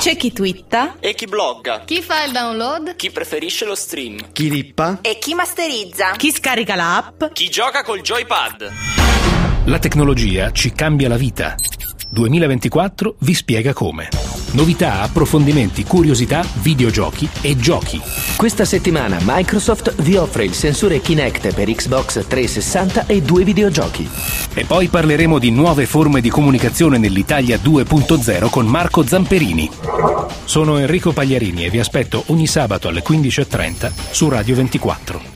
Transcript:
C'è chi twitta e chi blogga, chi fa il download, chi preferisce lo stream, chi rippa e chi masterizza, chi scarica l'app, chi gioca col joypad. La tecnologia ci cambia la vita. 2024 vi spiega come. Novità, approfondimenti, curiosità, videogiochi e giochi. Questa settimana Microsoft vi offre il sensore Kinect per Xbox 360 e 2 videogiochi. E poi parleremo di nuove forme di comunicazione nell'Italia 2.0 con Marco Zamperini. Sono Enrico Pagliarini e vi aspetto ogni sabato alle 15:30 su Radio 24.